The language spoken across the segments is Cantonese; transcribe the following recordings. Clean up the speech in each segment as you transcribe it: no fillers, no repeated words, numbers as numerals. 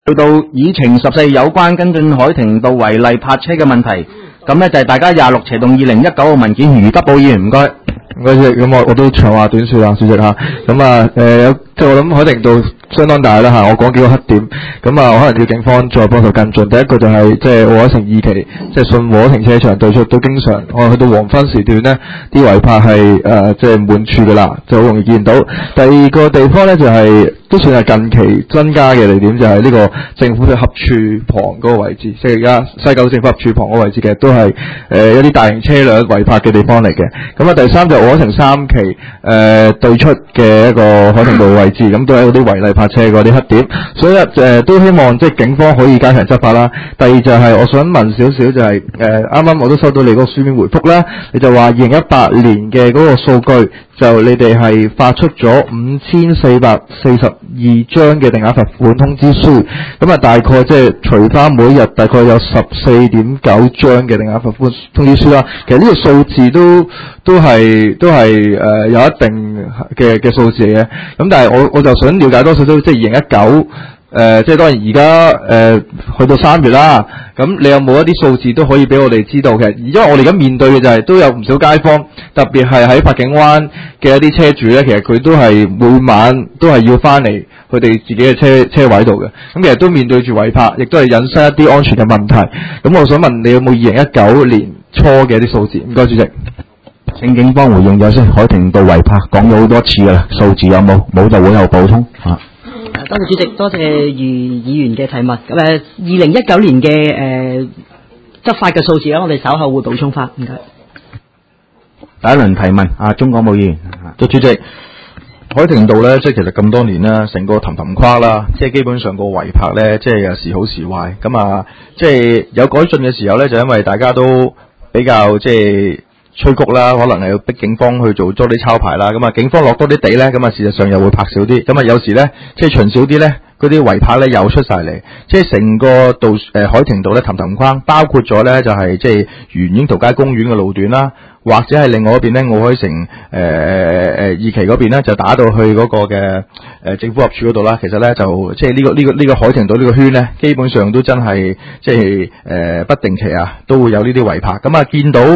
去到議程14有關跟進海庭道違例泊車嘅問題，咁呢就係大家26/2019號文件，余德寶議員唔該。 唔該主席，咁我都長話短說啦，主席嚇。咁啊即係我諗海庭道相當大啦嚇，我講幾個黑點，咁啊可能要警方再幫手跟進。第一個就係即係奧海城2期，即係信和停車場對出都經常，我去到黃昏時段呢啲違泊係即係滿處㗎啦，就好容易見到。第二個地方呢，就係都算係近期增加嘅地點，就係呢個政府嘅合署旁嗰個位置，即係而家西九政府合署旁嗰個位置嘅都係一啲大型車輛違泊嘅地方嚟嘅。咁啊第三就奧海城3期對出嘅一個海庭道位置，咁都係嗰啲違例泊車嗰啲黑點，所以都希望即係警方可以加強執法啦。第二就係我想問少少就係啱啱我都收到你嗰個書面回覆啦，你就話2018年嘅嗰個數據就你哋係發出咗5442張嘅定額罰款通知書，咁啊大概即係除翻每日大概有14.9張嘅定額罰款通知書啦。其實呢個數字都係有一定嘅數字嘅，咁但係我就想了解多少少，即係2019即係當然而家去到3月啦，咁你有冇一啲數字都可以俾我哋知道嘅？因為我哋而家面對嘅就係都有唔少街坊，特別係喺柏景灣嘅一啲車主咧，其實佢都係每晚都係要翻嚟佢哋自己嘅車位度嘅，咁其實都面對住違泊，亦都係引申一啲安全嘅問題。咁我想問你有冇2019年初嘅一啲數字？唔該主席。 請警方回應咗先。海庭道違泊講咗好多次噶啦，數字有冇？冇就會有補充嚇。 多謝主席，多謝余議員嘅提問。咁2019年嘅執法嘅數字咧，我哋稍後會補充翻。唔該。 第一輪提問，鍾國武議員。 主席，海庭道咧，即係其實咁多年啦，成個氹框啦，即係基本上個違泊咧，即係有時好時壞。咁啊，即係有改進嘅時候咧，就因為大家都比較即係催谷啦，可能係要逼警方去做多啲抄牌啦。咁啊，警方落多啲地咧，咁啊，事實上又會泊少啲。咁啊，有時咧，即係巡少啲咧，嗰啲違泊咧又出晒嚟。即係成個道海庭道咧，氹框包括咗咧，就係即係沿櫻桃街公園嘅路段啦。或者係另外一邊咧，奧海城2期嗰邊咧，就打到去嗰個嘅政府合署嗰度啦。其實咧就即係呢個海庭道呢個圈咧，基本上都真係即係不定期啊，都會有呢啲違泊。咁啊，見到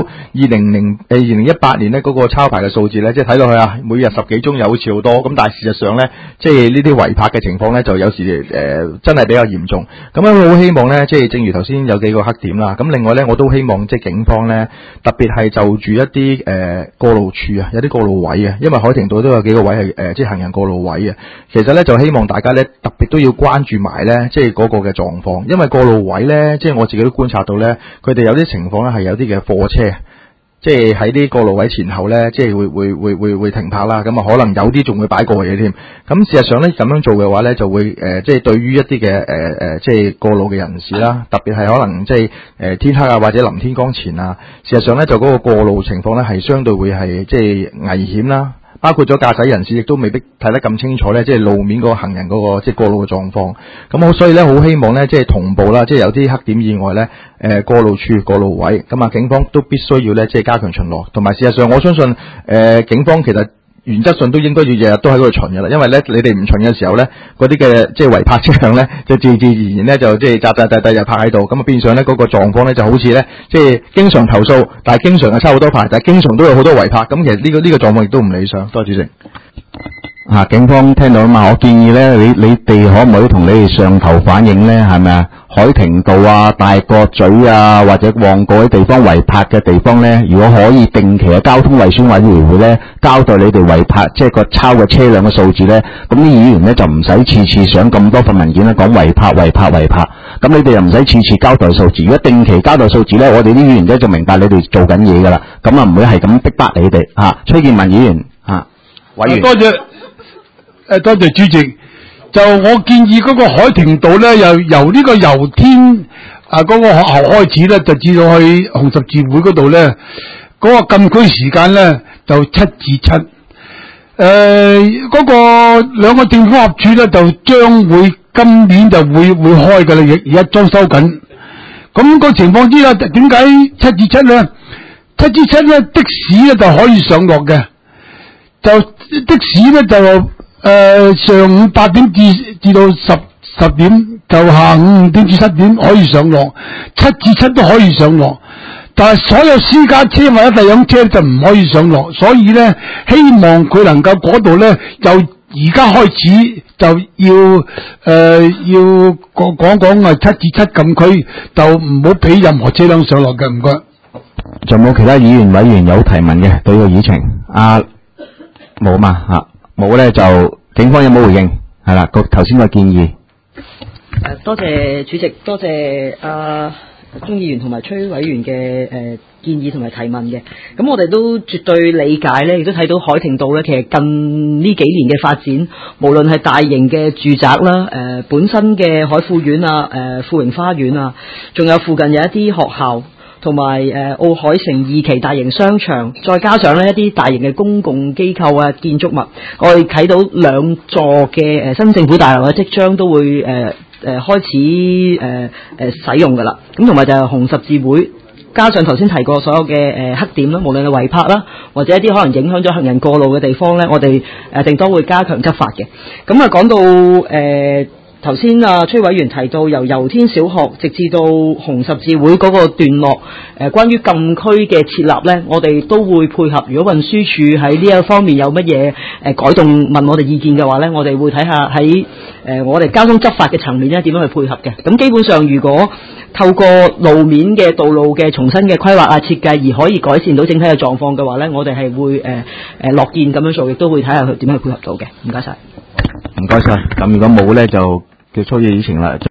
2018年咧嗰個抄牌嘅數字咧，即係睇落去啊，每日10幾宗又好似好多。咁但係事實上咧，即係呢啲違泊嘅情況咧，就有時真係比較嚴重。咁樣我好希望咧，即係正如頭先有幾個黑點啦。咁另外咧，我都希望即係警方咧，特別係就住一啲過路處啊，有啲過路位啊，因為海庭道都有幾個位係即係行人過路位啊。其實咧就希望大家咧特別都要關注埋咧，即係嗰個嘅狀況，因為過路位咧，即係我自己都觀察到咧，佢哋有啲情況咧係有啲嘅貨車。即係喺啲過路位前後咧，即係會停泊啦。咁啊，可能有啲仲會擺過嘢添。咁事實上咧，咁樣做嘅話咧，就會即係對於一啲嘅即係過路嘅人士啦，特別係可能即係天黑啊或者臨天光前啊，事實上咧就嗰個過路情況咧係相對會係即係危險啦。包括咗駕駛人士亦都未必睇得咁清楚咧，即係路面嗰個行人嗰個即係過路嘅狀況。咁我所以咧好希望咧，即係同步啦，即係有啲黑點以外咧，過路處、過路位，咁啊警方都必須要咧即係加強巡邏。同埋事實上，我相信警方其實原則上都應該要日日都喺嗰度巡嘅啦，因為咧你哋唔巡嘅時候咧，嗰啲嘅即係違泊車輛咧，就自然咧就即係集日泊喺度，咁啊變相咧嗰個狀況咧就好似咧即係經常投訴，但係經常係抄好多牌，但係經常都有好多違泊，咁其實呢個狀況亦都唔理想。多謝主席。 警方聽到嘛？我建議咧，你哋可唔可以同你哋上頭反映咧？係咪啊？海庭道啊、大角咀啊，或者旺角啲地方違泊嘅地方咧，如果可以定期嘅交通維選委員會咧，交代你哋違泊即係個抄嘅車輛嘅數字咧，咁啲議員咧就唔使次次上咁多份文件咧講違泊。咁你哋又唔使次次交代數字。如果定期交代數字咧，我哋啲議員咧就明白你哋做緊嘢噶啦，咁啊唔會係咁逼迫你哋嚇。崔建文議員委員。 多謝主席。就我建議嗰個海庭道咧，由呢個油天嗰個學校開始咧，就至到去紅十字會嗰度咧，嗰個禁區時間咧就7至7。嗰個兩個政府合署咧就將會今年就會開㗎啦，而家裝修緊。咁個情況之下，點解7至7咧？7至7咧的士咧就可以上落嘅，就的士咧就上午8點至到 10點就下午5點至7點可以上落，7至7都可以上落。但係所有私家車或者第輛車就唔可以上落，所以咧希望佢能夠嗰度咧由而家開始就要講7至7禁區，就唔好俾任何車輛上落嘅。唔該。 仲冇其他議員委員有提問嘅對個議程？冇嘛嚇，冇咧就警方有冇回應？係啦，頭先個建議。 多謝主席，多謝鍾議員同埋崔委員嘅建議同埋提問嘅。咁我哋都絕對理解咧，亦都睇到海庭道咧，其實近呢幾年嘅發展，無論係大型嘅住宅啦，本身嘅海富苑啊，富榮花園啊，仲有附近有一啲學校，同埋奧海城2期大型商場，再加上咧一啲大型嘅公共機構啊、建築物，我哋睇到2座嘅新政府大樓咧，即將都會開始使用㗎啦。咁同埋就係紅十字會，加上頭先提過所有嘅黑點啦，無論係違泊啦，或者一啲可能影響咗行人過路嘅地方咧，我哋定當會加強執法嘅。咁啊講到頭先崔委員提到由油天小學直至到紅十字會嗰個段落，關於禁區嘅設立呢，我哋都會配合。如果運輸署喺呢一方面有乜嘢改動問我哋意見嘅話呢，我哋會睇下喺我哋交通執法嘅層面咧點樣去配合嘅。咁基本上如果透過路面嘅道路嘅重新嘅規劃啊設計而可以改善到整體嘅狀況嘅話呢，我哋係會樂見咁樣做，亦都會睇下佢點樣去配合到嘅。唔該晒。 唔該晒。咁如果冇呢，就叫粗嘢議程啦。